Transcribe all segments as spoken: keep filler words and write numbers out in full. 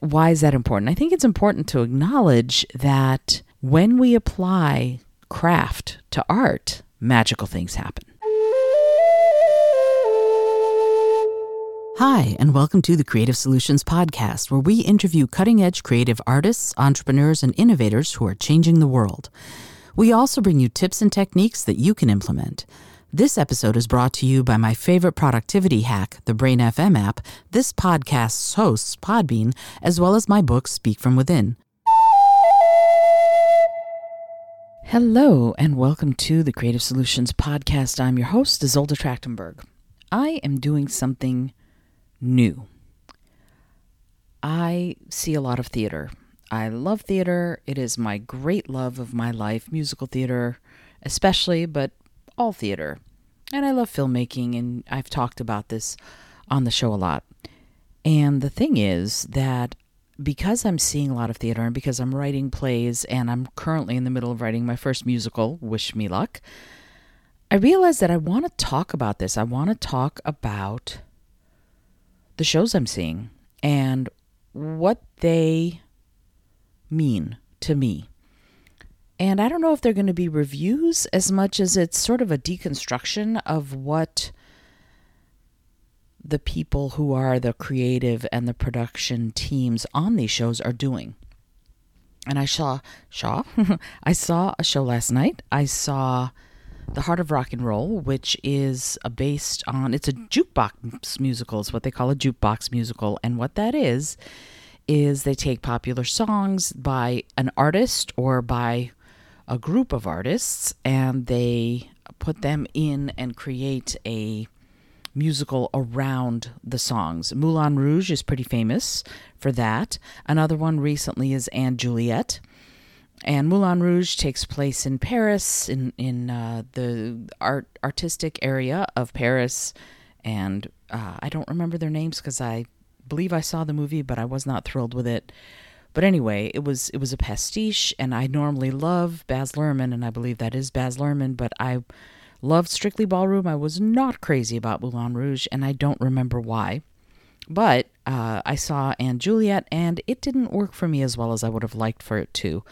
why is that important? I think it's important to acknowledge that when we apply craft to art, magical things happen. Hi, and welcome to the Creative Solutions Podcast, where we interview cutting-edge creative artists, entrepreneurs, and innovators who are changing the world. We also bring you tips and techniques that you can implement. This episode is brought to you by my favorite productivity hack, the Brain F M app, this podcast's hosts, Podbean, as well as my book, Speak From Within. Hello, and welcome to the Creative Solutions Podcast. I'm your host, Isolde Trachtenberg. I am doing something new. I see a lot of theater. I love theater. It is my great love of my life, musical theater especially, but all theater. And I love filmmaking, and I've talked about this on the show a lot. And the thing is that because I'm seeing a lot of theater and because I'm writing plays and I'm currently in the middle of writing my first musical, Wish Me Luck, I realized that I want to talk about this. I want to talk about the shows I'm seeing and what they mean to me. And I don't know if they're going to be reviews as much as it's sort of a deconstruction of what the people who are the creative and the production teams on these shows are doing. And I saw, saw, I saw a show last night. I saw The Heart of Rock and Roll, which is a based on, it's a jukebox musical, is what they call a jukebox musical. And what that is, is they take popular songs by an artist or by a group of artists, and they put them in and create a musical around the songs. Moulin Rouge is pretty famous for that. Another one recently is Anne Juliet. And Moulin Rouge takes place in Paris, in, in uh, the art artistic area of Paris. And uh, I don't remember their names because I believe I saw the movie, but I was not thrilled with it. But anyway, it was it was a pastiche, and I normally love Baz Luhrmann, and I believe that is Baz Luhrmann, but I loved Strictly Ballroom. I was not crazy about Moulin Rouge, and I don't remember why. But uh, I saw Anne Juliet, and it didn't work for me as well as I would have liked for it to.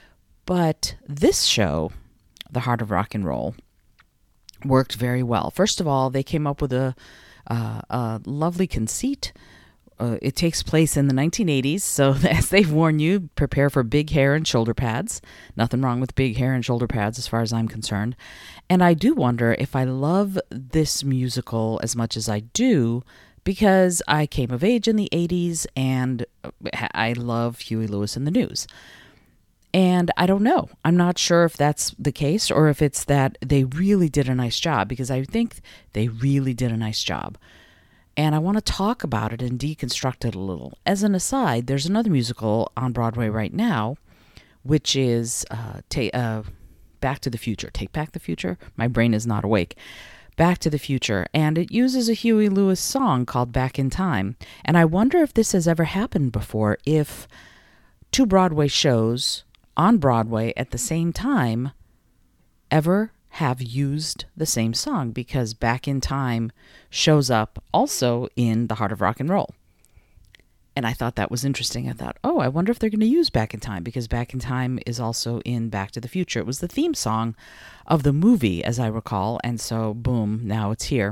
But this show, The Heart of Rock and Roll, worked very well. First of all, they came up with a, uh, a lovely conceit. Uh, it takes place in the nineteen eighties, so as they warn you, prepare for big hair and shoulder pads. Nothing wrong with big hair and shoulder pads as far as I'm concerned. And I do wonder if I love this musical as much as I do because I came of age in the eighties and I love Huey Lewis and the News. And I don't know. I'm not sure if that's the case or if it's that they really did a nice job, because I think they really did a nice job. And I want to talk about it and deconstruct it a little. As an aside, there's another musical on Broadway right now, which is uh, ta- uh, Back to the Future. Take Back the Future? My brain is not awake. Back to the Future. And it uses a Huey Lewis song called Back in Time. And I wonder if this has ever happened before, if two Broadway shows on Broadway at the same time ever have used the same song, because Back in Time shows up also in The Heart of Rock and Roll. And I thought that was interesting. I thought, oh, I wonder if they're going to use Back in Time, because Back in Time is also in Back to the Future. It was the theme song of the movie, as I recall, and so boom, now it's here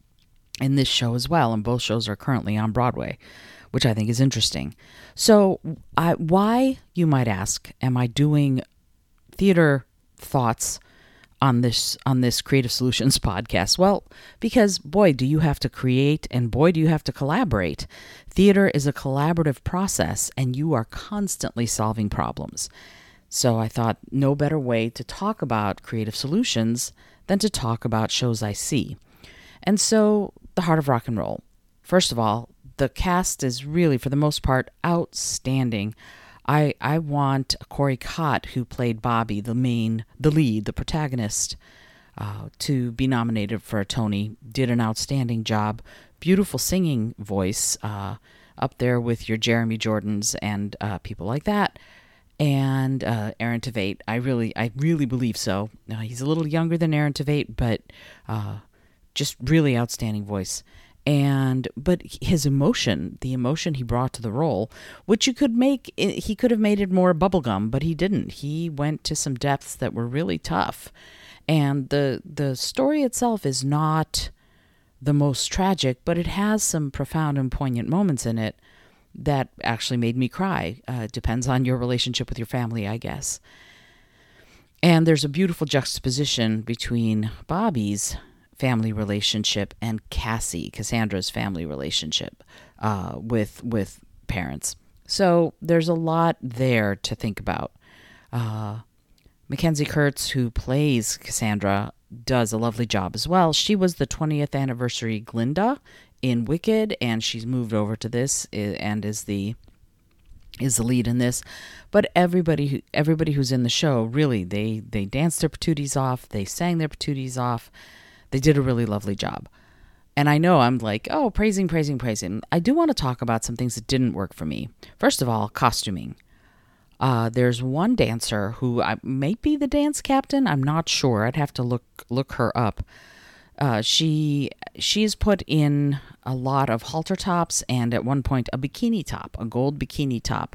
in this show as well, and both shows are currently on Broadway, which I think is interesting. So I, why, you might ask, am I doing theater thoughts on this on this Creative Solutions podcast? Well, because boy, do you have to create, and boy, do you have to collaborate. Theater is a collaborative process, and you are constantly solving problems. So I thought no better way to talk about creative solutions than to talk about shows I see. And so, The Heart of Rock and Roll. First of all, the cast is really, for the most part, outstanding. I I want Corey Cott, who played Bobby, the main, the lead, the protagonist, uh, to be nominated for a Tony. Did an outstanding job. Beautiful singing voice, uh, up there with your Jeremy Jordans and uh, people like that. And uh, Aaron Tveit, I really, I really believe so. Uh, he's a little younger than Aaron Tveit, but uh, just really outstanding voice. And but his emotion, the emotion he brought to the role, which you could make, he could have made it more bubblegum, but he didn't. He went to some depths that were really tough. And the the story itself is not the most tragic, but it has some profound and poignant moments in it that actually made me cry. Uh, depends on your relationship with your family, I guess. And there's a beautiful juxtaposition between Bobby's family relationship and Cassie, Cassandra's family relationship uh, with with parents. So there's a lot there to think about. Uh, Mackenzie Kurtz, who plays Cassandra, does a lovely job as well. She was the twentieth anniversary Glinda in Wicked, and she's moved over to this and is the is the lead in this. But everybody everybody who's in the show, really, they they danced their patooties off, they sang their patooties off. They did a really lovely job. And I know I'm like, oh, praising, praising, praising. I do want to talk about some things that didn't work for me. First of all, costuming. Uh, there's one dancer who I, might be the dance captain. I'm not sure. I'd have to look look her up. Uh, she she's put in a lot of halter tops and at one point a bikini top, a gold bikini top.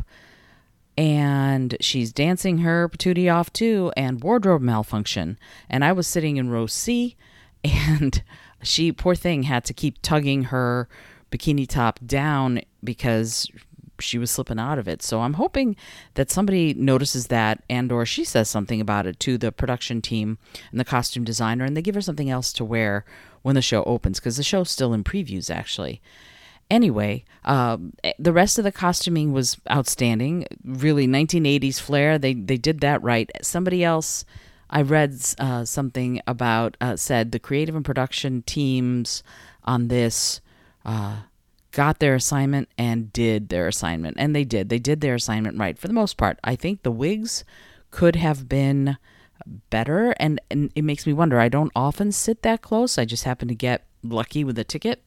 And she's dancing her patootie off too, and wardrobe malfunction. And I was sitting in row C, and she, poor thing, had to keep tugging her bikini top down because she was slipping out of it. So I'm hoping that somebody notices that, and or she says something about it to the production team and the costume designer, and they give her something else to wear when the show opens, because the show's still in previews, actually. Anyway, uh, the rest of the costuming was outstanding. Really, nineteen eighties flair. They they did that right. Somebody else I read uh, something about, uh, said the creative and production teams on this uh, got their assignment and did their assignment. And they did. They did their assignment right for the most part. I think the wigs could have been better. And, and it makes me wonder. I don't often sit that close. I just happen to get lucky with a ticket.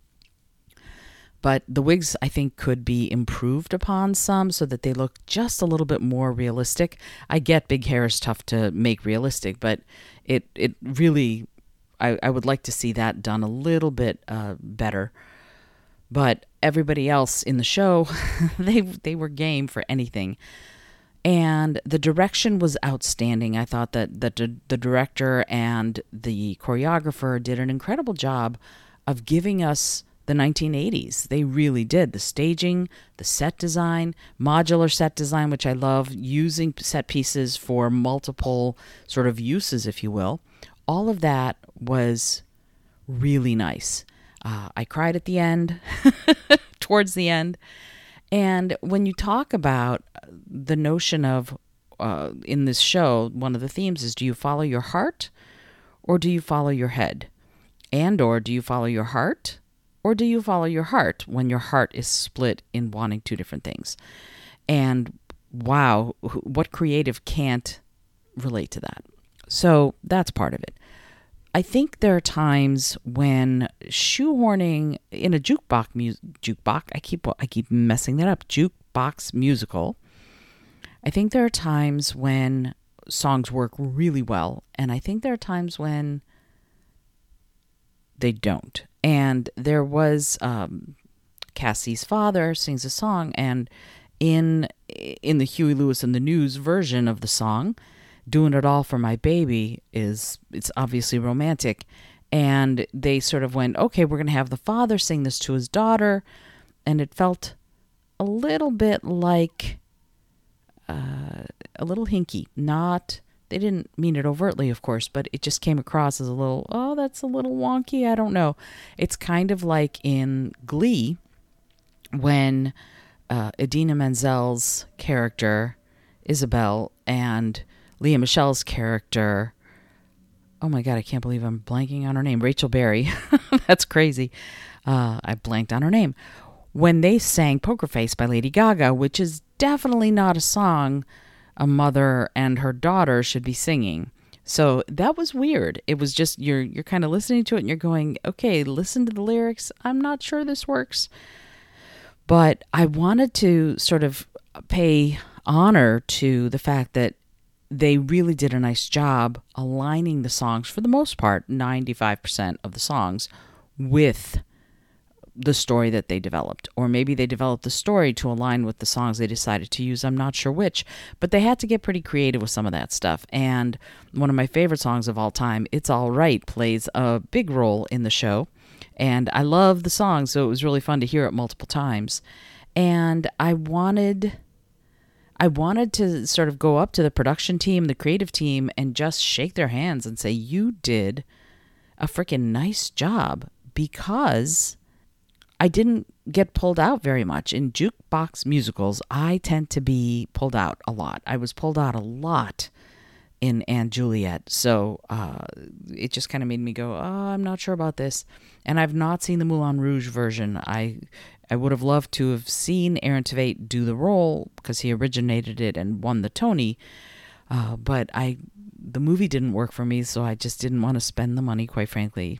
But the wigs, I think, could be improved upon some so that they look just a little bit more realistic. I get big hair is tough to make realistic, but it it really, I, I would like to see that done a little bit uh, better. But everybody else in the show, they they were game for anything. And the direction was outstanding. I thought that the, the director and the choreographer did an incredible job of giving us the nineteen eighties. They really did. The staging, the set design, modular set design, which I love, using set pieces for multiple sort of uses, if you will. All of that was really nice. Uh, I cried at the end, towards the end. And when you talk about the notion of, uh, in this show, one of the themes is, do you follow your heart or do you follow your head? And or do you follow your heart? Or do you follow your heart when your heart is split in wanting two different things? And wow, what creative can't relate to that? So that's part of it. I think there are times when shoehorning in a jukebox, mu- jukebox, I keep I keep messing that up, jukebox musical. I think there are times when songs work really well, and I think there are times when they don't. And there was um, Cassie's father sings a song, and in in the Huey Lewis and the News version of the song, "Doing It All for My Baby" is it's obviously romantic, and they sort of went, okay, we're going to have the father sing this to his daughter, and it felt a little bit like uh, a little hinky, not. They didn't mean it overtly, of course, but it just came across as a little, oh, that's a little wonky. I don't know. It's kind of like in Glee when uh, Idina Menzel's character, Isabel, and Leah Michelle's character, oh my God, I can't believe I'm blanking on her name, Rachel Berry. That's crazy. Uh, I blanked on her name. When they sang Poker Face by Lady Gaga, which is definitely not a song a mother and her daughter should be singing. So that was weird. It was just, you're you're kind of listening to it and you're going, okay, listen to the lyrics. I'm not sure this works. But I wanted to sort of pay honor to the fact that they really did a nice job aligning the songs, for the most part, ninety-five percent of the songs, with the story that they developed. Or maybe they developed the story to align with the songs they decided to use. I'm not sure which. But they had to get pretty creative with some of that stuff. And one of my favorite songs of all time, It's All Right, plays a big role in the show. And I love the song, so it was really fun to hear it multiple times. And I wanted... I wanted to sort of go up to the production team, the creative team, and just shake their hands and say, you did a freaking nice job, because I didn't get pulled out very much. In jukebox musicals, I tend to be pulled out a lot. I was pulled out a lot in & Juliet. So uh, it just kind of made me go, oh, I'm not sure about this. And I've not seen the Moulin Rouge version. I I would have loved to have seen Aaron Tveit do the role, because he originated it and won the Tony. Uh, but I the movie didn't work for me, so I just didn't want to spend the money, quite frankly,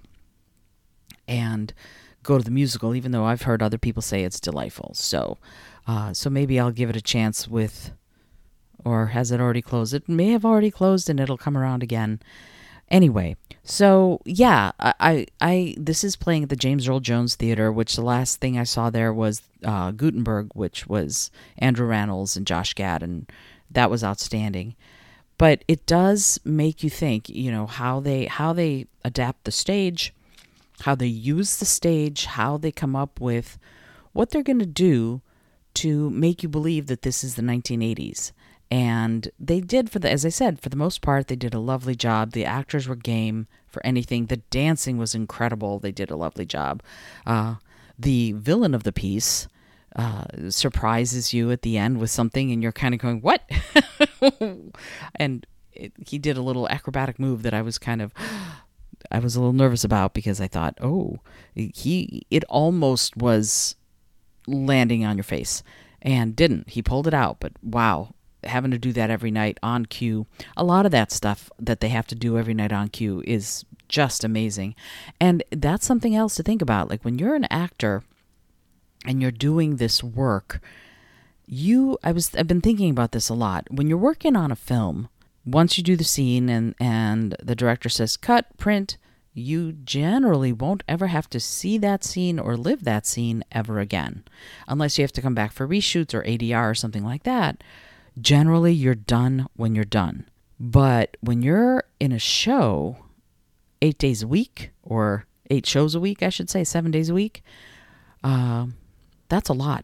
and go to the musical, even though I've heard other people say it's delightful. So, uh, so maybe I'll give it a chance with... Or has it already closed? It may have already closed, and it'll come around again. Anyway, so yeah, I, I, I this is playing at the James Earl Jones Theater, which the last thing I saw there was uh, Gutenberg, which was Andrew Rannells and Josh Gad, and that was outstanding. But it does make you think, you know, how they how they adapt the stage, how they use the stage, how they come up with what they're going to do to make you believe that this is the nineteen eighties. And they did, for the, as I said, for the most part, they did a lovely job. The actors were game for anything. The dancing was incredible. They did a lovely job. Uh, the villain of the piece uh, surprises you at the end with something, and you're kind of going, what? And it, he did a little acrobatic move that I was kind of, I was a little nervous about, because I thought, oh, he, it almost was landing on your face, and didn't. He pulled it out, but wow. Having to do that every night on cue. A lot of that stuff that they have to do every night on cue is just amazing. And that's something else to think about. Like, when you're an actor and you're doing this work, you, I was, I've been thinking about this a lot. When you're working on a film, once you do the scene and, and the director says, cut, print, you generally won't ever have to see that scene or live that scene ever again. Unless you have to come back for reshoots or A D R or something like that. Generally, you're done when you're done. But when you're in a show eight days a week, or eight shows a week, I should say, seven days a week, uh, that's a lot,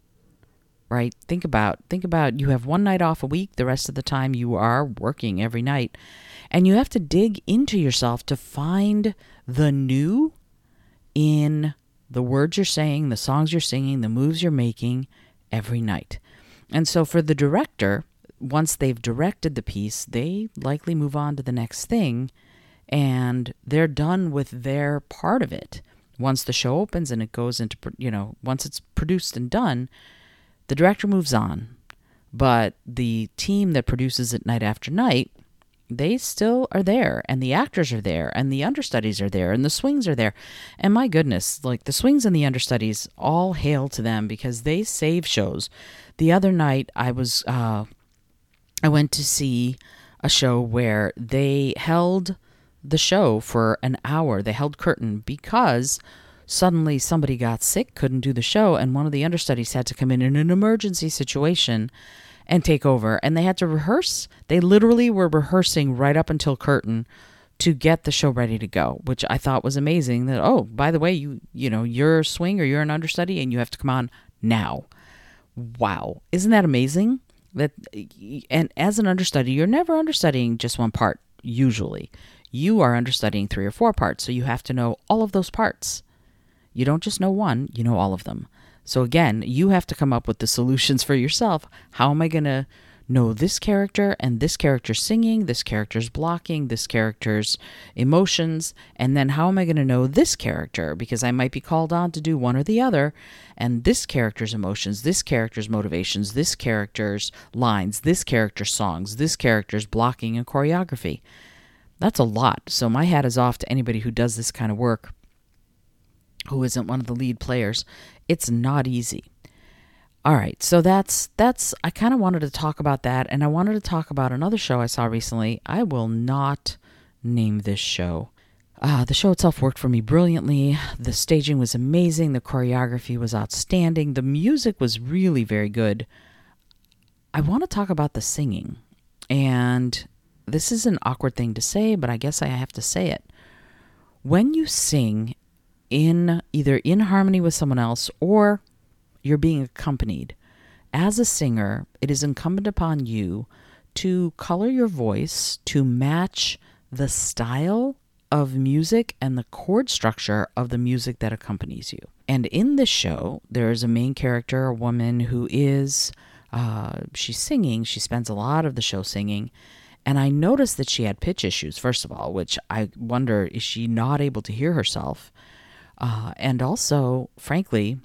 right? Think about, think about you have one night off a week. The rest of the time you are working every night. And you have to dig into yourself to find the new in the words you're saying, the songs you're singing, the moves you're making every night. And so for the director, once they've directed the piece, they likely move on to the next thing, and they're done with their part of it. Once the show opens and it goes into, you know, once it's produced and done, the director moves on. But the team that produces it night after night, they still are there, and the actors are there, and the understudies are there, and the swings are there. And my goodness, like, the swings and the understudies, all hail to them, because they save shows. The other night, I was, uh, I went to see a show where they held the show for an hour. They held curtain because suddenly somebody got sick, couldn't do the show, and one of the understudies had to come in in an emergency situation and take over. And they had to rehearse. They literally were rehearsing right up until curtain to get the show ready to go, which I thought was amazing. That, oh, by the way, you you know, you're a swing or you're an understudy and you have to come on now. Wow. Isn't that amazing? That, and as an understudy, you're never understudying just one part, usually. You are understudying three or four parts, so you have to know all of those parts. You don't just know one, you know all of them. So again, you have to come up with the solutions for yourself. How am I going to know this character and this character's singing, this character's blocking, this character's emotions, and then how am I going to know this character? Because I might be called on to do one or the other, and this character's emotions, this character's motivations, this character's lines, this character's songs, this character's blocking and choreography. That's a lot. So my hat is off to anybody who does this kind of work, who isn't one of the lead players. It's not easy. All right, so that's, that's I kind of wanted to talk about that, and I wanted to talk about another show I saw recently. I will not name this show. Uh, the show itself worked for me brilliantly. The staging was amazing. The choreography was outstanding. The music was really very good. I want to talk about the singing. And this is an awkward thing to say, but I guess I have to say it. When you sing in either in harmony with someone else or you're being accompanied, as a singer, it is incumbent upon you to color your voice to match the style of music and the chord structure of the music that accompanies you. And in this show, there is a main character, a woman who is, uh, she's singing. She spends a lot of the show singing. And I noticed that she had pitch issues, first of all, which I wonder, is she not able to hear herself? Uh, and also, frankly,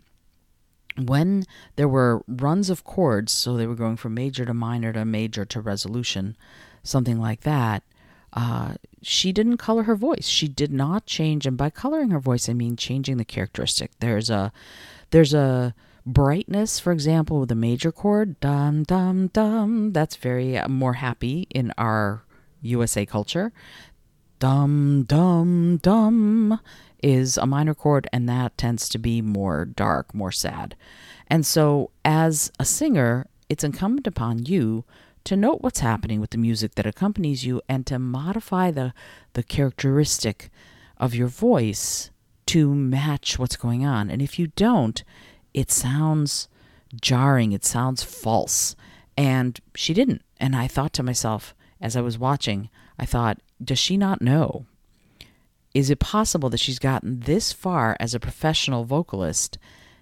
when there were runs of chords, so they were going from major to minor to major to resolution, something like that, uh, she didn't color her voice. She did not change, and by coloring her voice, I mean changing the characteristic. There's a, there's a brightness, for example, with a major chord, dum dum dum. That's very uh, more happy in our U S A culture. Dum dum dum is a minor chord, and that tends to be more dark, more sad. And so, as a singer, it's incumbent upon you to note what's happening with the music that accompanies you and to modify the, the characteristic of your voice to match what's going on. And if you don't, it sounds jarring, it sounds false. And she didn't. And I thought to myself, as I was watching, I thought, does she not know? Is it possible that she's gotten this far as a professional vocalist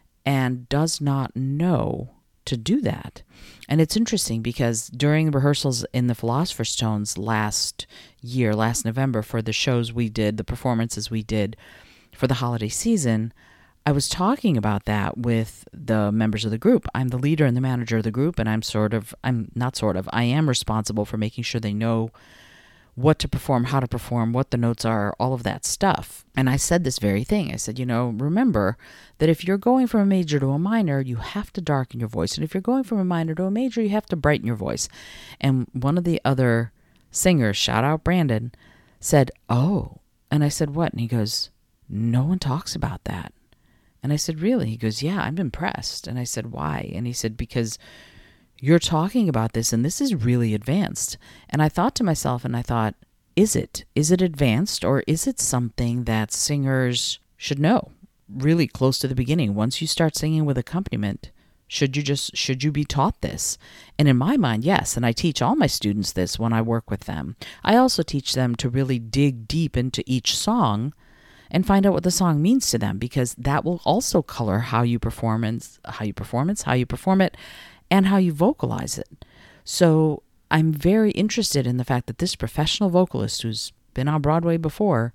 and does not know to do that? And it's interesting because during the rehearsals in the Philosopher's Stones last year, last November, for the shows we did, the performances we did for the holiday season, I was talking about that with the members of the group. I'm the leader and the manager of the group, and I'm sort of, I'm not sort of, I am responsible for making sure they know what to perform, how to perform, what the notes are, all of that stuff. And I said this very thing. I said, you know, remember that if you're going from a major to a minor, you have to darken your voice. And if you're going from a minor to a major, you have to brighten your voice. And one of the other singers, shout out Brandon, said, oh. And I said, what? And he goes, no one talks about that. And I said, really? He goes, yeah, I'm impressed. And I said, why? And he said, because you're talking about this, and this is really advanced. And I thought to myself, and I thought, is it? Is it advanced, or is it something that singers should know really close to the beginning? Once you start singing with accompaniment, should you just, should you be taught this? And in my mind, yes. And I teach all my students this when I work with them. I also teach them to really dig deep into each song and find out what the song means to them, because that will also color how you performance, how you performance, how you perform it, and how you vocalize it. So I'm very interested in the fact that this professional vocalist who's been on Broadway before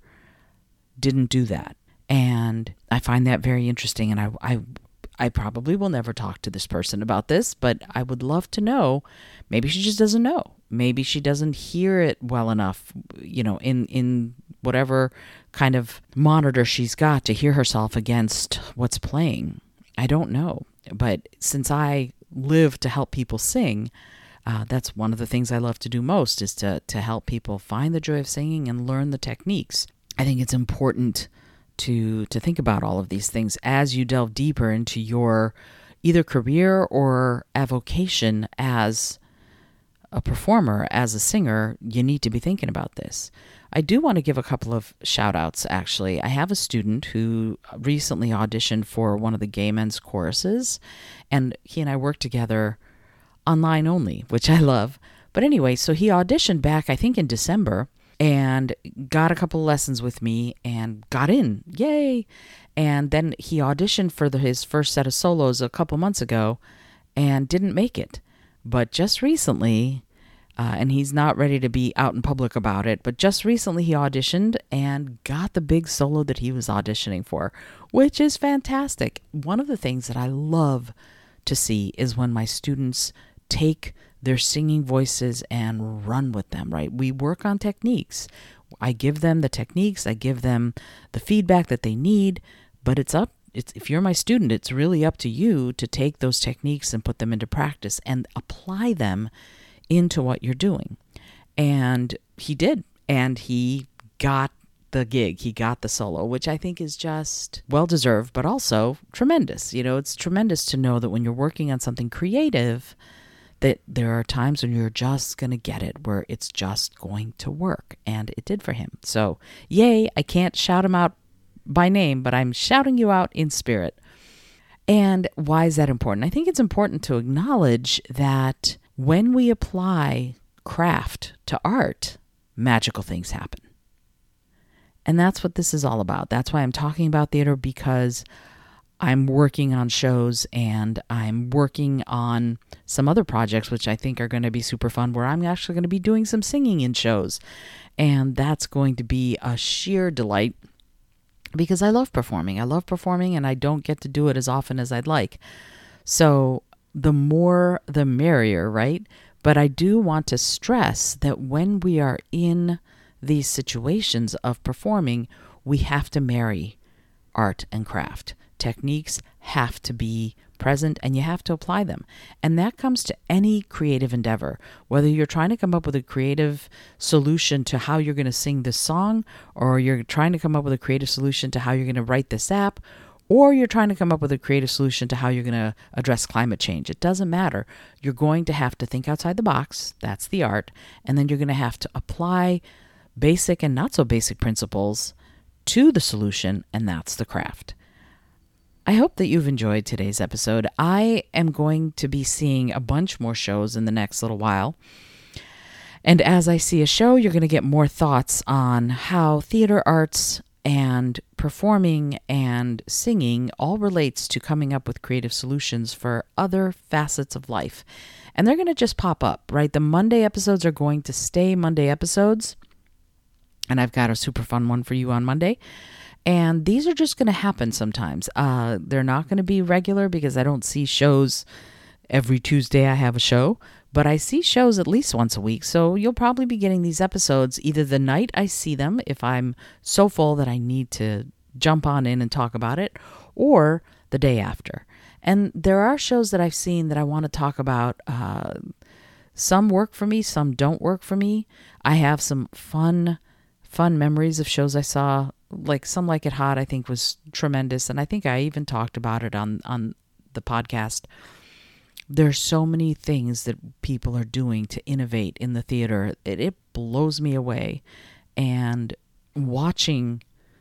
didn't do that. And I find that very interesting. And I, I, I probably will never talk to this person about this, but I would love to know. Maybe she just doesn't know. Maybe she doesn't hear it well enough, you know, in, in whatever kind of monitor she's got to hear herself against what's playing. I don't know. But since I live to help people sing, uh, that's one of the things I love to do most, is to to help people find the joy of singing and learn the techniques. I think it's important to to think about all of these things as you delve deeper into your either career or avocation as a performer, as a singer. You need to be thinking about this. I do want to give a couple of shout outs, actually. I have a student who recently auditioned for one of the Gay Men's choruses, and he and I worked together online only, which I love. But anyway, so he auditioned back, I think in December, and got a couple lessons with me and got in. Yay! And then he auditioned for the, his first set of solos a couple months ago and didn't make it. But just recently, uh, and he's not ready to be out in public about it, but just recently he auditioned and got the big solo that he was auditioning for, which is fantastic. One of the things that I love to see is when my students take their singing voices and run with them, right? We work on techniques. I give them the techniques, I give them the feedback that they need, but it's up It's, if you're my student, it's really up to you to take those techniques and put them into practice and apply them into what you're doing. And he did. And he got the gig. He got the solo, which I think is just well-deserved, but also tremendous. You know, it's tremendous to know that when you're working on something creative, that there are times when you're just going to get it, where it's just going to work. And it did for him. So, yay, I can't shout him out by name, but I'm shouting you out in spirit. And why is that important? I think it's important to acknowledge that when we apply craft to art, magical things happen. And that's what this is all about. That's why I'm talking about theater, because I'm working on shows and I'm working on some other projects, which I think are going to be super fun, where I'm actually going to be doing some singing in shows. And that's going to be a sheer delight, because I love performing. I love performing and I don't get to do it as often as I'd like. So the more, the merrier, right? But I do want to stress that when we are in these situations of performing, we have to marry art and craft. Techniques have to be present and you have to apply them. And that comes to any creative endeavor, whether you're trying to come up with a creative solution to how you're going to sing this song, or you're trying to come up with a creative solution to how you're going to write this app, or you're trying to come up with a creative solution to how you're going to address climate change. It doesn't matter. You're going to have to think outside the box. That's the art. And then you're going to have to apply basic and not so basic principles to the solution, and that's the craft. I hope that you've enjoyed today's episode. I am going to be seeing a bunch more shows in the next little while. And as I see a show, you're going to get more thoughts on how theater arts and performing and singing all relates to coming up with creative solutions for other facets of life. And they're going to just pop up, right? The Monday episodes are going to stay Monday episodes. And I've got a super fun one for you on Monday. And these are just going to happen sometimes. Uh, they're not going to be regular because I don't see shows every Tuesday I have a show. But I see shows at least once a week. So you'll probably be getting these episodes either the night I see them, if I'm so full that I need to jump on in and talk about it, or the day after. And there are shows that I've seen that I want to talk about. Uh, some work for me, some don't work for me. I have some fun, fun memories of shows I saw. Like Some Like It Hot, I think was tremendous. And I think I even talked about it on, on the podcast. There's so many things that people are doing to innovate in the theater. It, it blows me away. And watching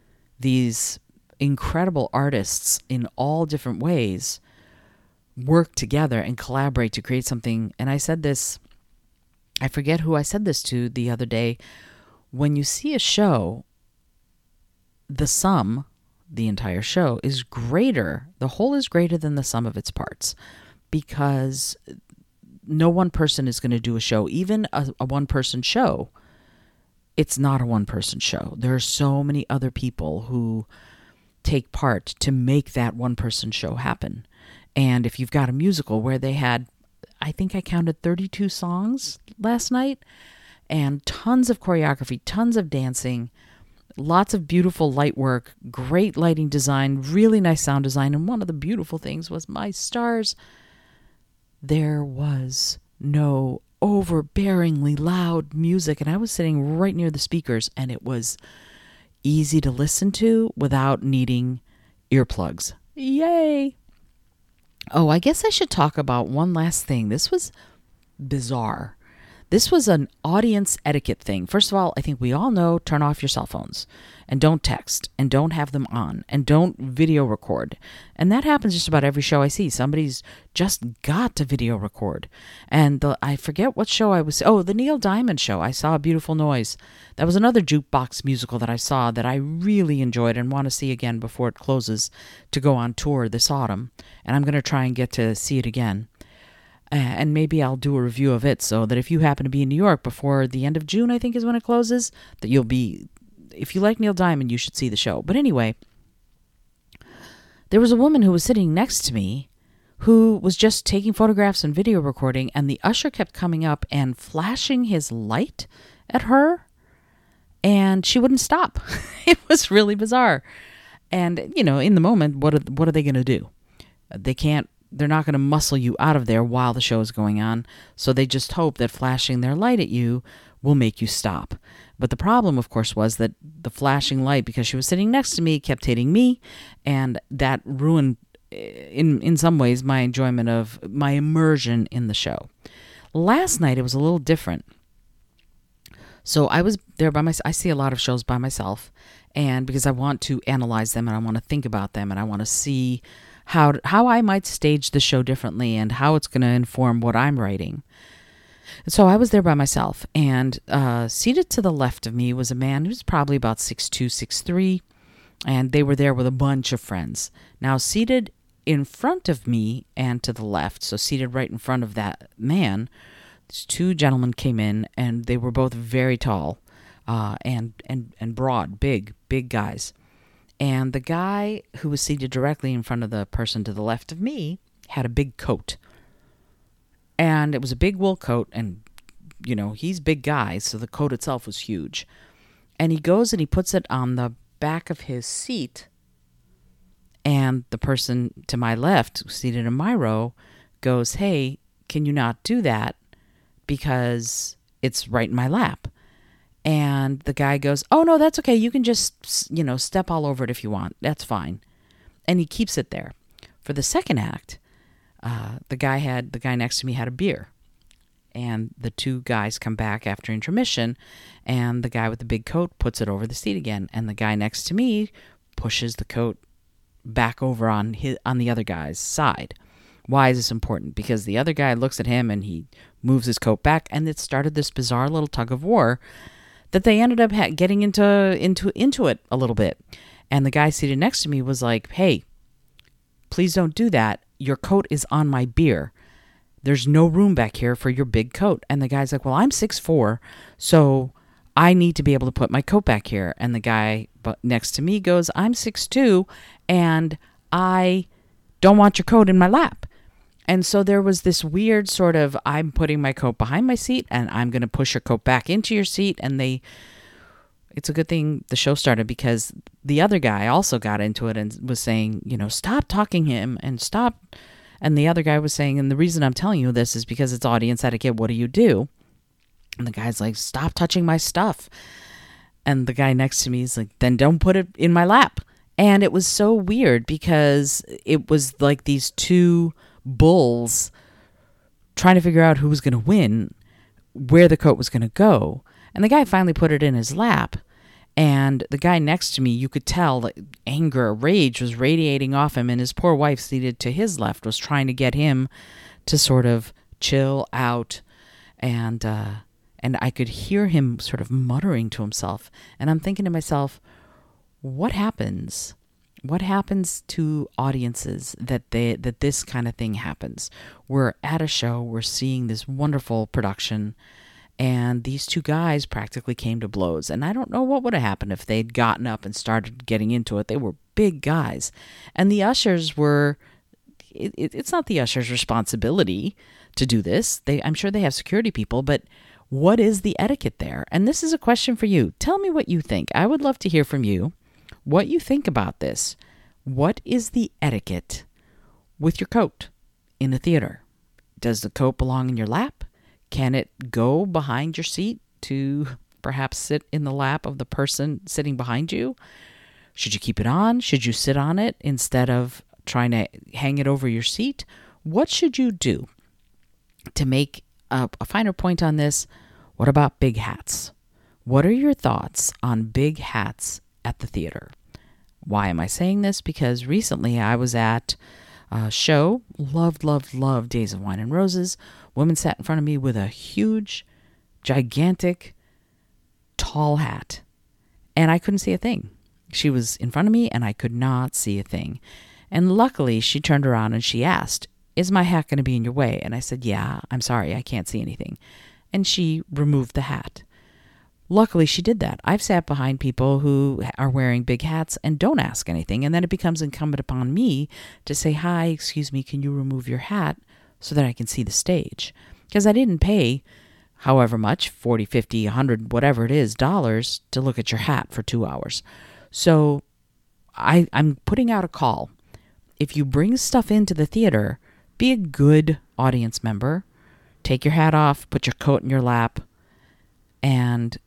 these incredible artists in all different ways work together and collaborate to create something. And I said this, I forget who I said this to the other day. When you see a show, the sum, the entire show, is greater. The whole is greater than the sum of its parts, because no one person is going to do a show. Even a, a one-person show, it's not a one-person show. There are so many other people who take part to make that one-person show happen. And if you've got a musical where they had, I think I counted thirty-two songs last night, and tons of choreography, tons of dancing, lots of beautiful light work, great lighting design, really nice sound design. And one of the beautiful things was my stars. There was no overbearingly loud music. And I was sitting right near the speakers, and it was easy to listen to without needing earplugs. Yay! Oh, I guess I should talk about one last thing. This was bizarre. This was an audience etiquette thing. First of all, I think we all know, turn off your cell phones and don't text and don't have them on and don't video record. And that happens just about every show I see. Somebody's just got to video record. And the, I forget what show I was, oh, the Neil Diamond show. I saw A Beautiful Noise. That was another jukebox musical that I saw that I really enjoyed and want to see again before it closes to go on tour this autumn. And I'm going to try and get to see it again. Uh, and maybe I'll do a review of it so that if you happen to be in New York before the end of June, I think is when it closes, that you'll be, if you like Neil Diamond, you should see the show. But anyway, there was a woman who was sitting next to me who was just taking photographs and video recording, and the usher kept coming up and flashing his light at her, and she wouldn't stop. It was really bizarre. And, you know, in the moment, what are, what are they going to do? They can't they're not going to muscle you out of there while the show is going on. So they just hope that flashing their light at you will make you stop. But the problem, of course, was that the flashing light, because she was sitting next to me, kept hitting me, and that ruined, in in some ways, my enjoyment of my immersion in the show. Last night, it was a little different. So I was there by myself. I see a lot of shows by myself, and because I want to analyze them, and I want to think about them, and I want to see how how I might stage the show differently, and how it's going to inform what I'm writing. So I was there by myself, and uh, seated to the left of me was a man who's probably about six two, six three, and they were there with a bunch of friends. Now, seated in front of me and to the left, so seated right in front of that man, these two gentlemen came in, and they were both very tall uh, and, and, and broad, big, big guys. And the guy who was seated directly in front of the person to the left of me had a big coat. And it was a big wool coat, and, you know, he's a big guy, so the coat itself was huge. And he goes and he puts it on the back of his seat, and the person to my left, seated in my row, goes, "Hey, can you not do that? Because it's right in my lap." And the guy goes, "Oh, no, that's okay. You can just, you know, step all over it if you want. That's fine." And he keeps it there. For the second act, Uh, the guy had the guy next to me had a beer, and the two guys come back after intermission, and the guy with the big coat puts it over the seat again, and the guy next to me pushes the coat back over on his on the other guy's side. Why is this important? Because the other guy looks at him and he moves his coat back, and it started this bizarre little tug of war that they ended up ha- getting into into into it a little bit. And the guy seated next to me was like, "Hey, please don't do that. Your coat is on my beer. There's no room back here for your big coat." And the guy's like, "Well, I'm six foot four, so I need to be able to put my coat back here." And the guy next to me goes, "I'm six foot two, and I don't want your coat in my lap." And so there was this weird sort of, I'm putting my coat behind my seat, and I'm going to push your coat back into your seat. And they, it's a good thing the show started, because the other guy also got into it and was saying, you know, "Stop talking him and stop." And the other guy was saying, "And the reason I'm telling you this is because it's audience etiquette. What do you do?" And the guy's like, "Stop touching my stuff." And the guy next to me is like, "Then don't put it in my lap." And it was so weird, because it was like these two bulls trying to figure out who was going to win, where the coat was going to go. And the guy finally put it in his lap. And the guy next to me, you could tell that anger, rage was radiating off him. And his poor wife seated to his left was trying to get him to sort of chill out. And uh, and I could hear him sort of muttering to himself. And I'm thinking to myself, what happens? What happens to audiences that they that this kind of thing happens? We're at a show, we're seeing this wonderful production, and these two guys practically came to blows. And I don't know what would have happened if they'd gotten up and started getting into it. They were big guys. And the ushers were, it, it, it's not the ushers' responsibility to do this. They, I'm sure they have security people, but what is the etiquette there? And this is a question for you. Tell me what you think. I would love to hear from you what you think about this. What is the etiquette with your coat in the theater? Does the coat belong in your lap? Can it go behind your seat to perhaps sit in the lap of the person sitting behind you? Should you keep it on? Should you sit on it instead of trying to hang it over your seat? What should you do? To make a, a finer point on this, what about big hats? What are your thoughts on big hats at the theater? Why am I saying this? Because recently I was at a show, loved, loved, loved Days of Wine and Roses. Woman sat in front of me with a huge, gigantic, tall hat, and I couldn't see a thing. She was in front of me, and I could not see a thing. And luckily, she turned around and she asked, "Is my hat going to be in your way?" And I said, "Yeah, I'm sorry, I can't see anything." And she removed the hat. Luckily, she did that. I've sat behind people who are wearing big hats and don't ask anything, and then it becomes incumbent upon me to say, "Hi, excuse me, can you remove your hat so that I can see the stage?" Because I didn't pay however much, forty, fifty, one hundred, whatever it is, dollars to look at your hat for two hours. So I, I'm putting out a call. If you bring stuff into the theater, be a good audience member. Take your hat off, put your coat in your lap, and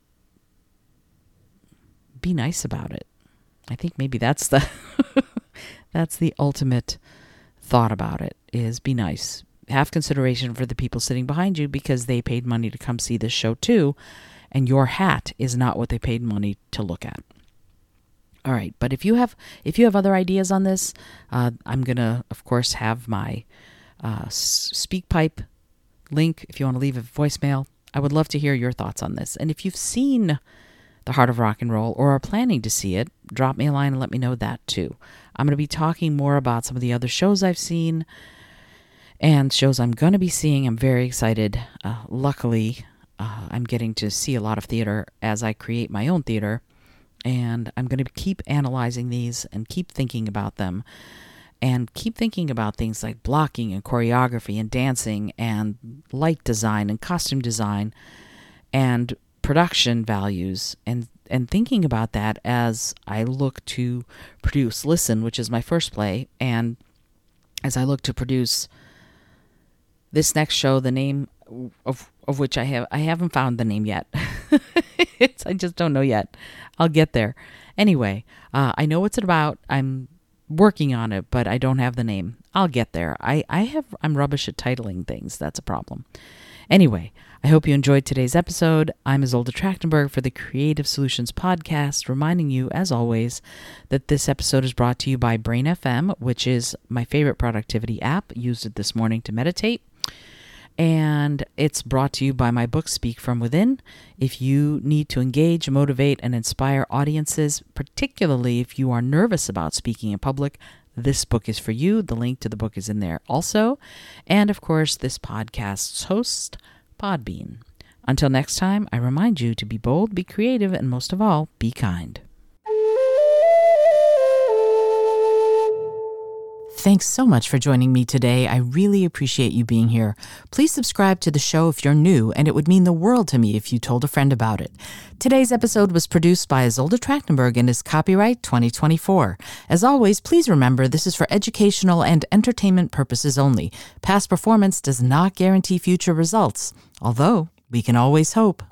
be nice about it. I think maybe that's the that's the ultimate thought about it, is be nice. Have consideration for the people sitting behind you because they paid money to come see this show too, and your hat is not what they paid money to look at. All right, but if you have if you have other ideas on this, uh, I'm gonna of course have my uh, SpeakPipe link if you want to leave a voicemail. I would love to hear your thoughts on this. And if you've seen The Heart of Rock and Roll or are planning to see it, drop me a line and let me know that too. I'm going to be talking more about some of the other shows I've seen and shows I'm going to be seeing. I'm very excited. Uh, luckily, uh, I'm getting to see a lot of theater as I create my own theater, and I'm going to keep analyzing these and keep thinking about them and keep thinking about things like blocking and choreography and dancing and light design and costume design and production values, and and thinking about that as I look to produce Listen, which is my first play, and as I look to produce this next show, the name of of which I have I haven't found the name yet. it's I just don't know yet. I'll get there. Anyway, uh, I know what it's about. I'm working on it, but I don't have the name. I'll get there. I, I have I'm rubbish at titling things. That's a problem. Anyway, I hope you enjoyed today's episode. I'm Isolde Trachtenberg for the Creative Solutions Podcast, reminding you, as always, that this episode is brought to you by Brain F M, which is my favorite productivity app. Used it this morning to meditate. And it's brought to you by my book, Speak From Within. If you need to engage, motivate, and inspire audiences, particularly if you are nervous about speaking in public, this book is for you. The link to the book is in there also. And of course, this podcast's host, Podbean. Until next time, I remind you to be bold, be creative, and most of all, be kind. Thanks so much for joining me today. I really appreciate you being here. Please subscribe to the show if you're new, and it would mean the world to me if you told a friend about it. Today's episode was produced by Isolde Trachtenberg and is copyright twenty twenty-four. As always, please remember this is for educational and entertainment purposes only. Past performance does not guarantee future results, although we can always hope.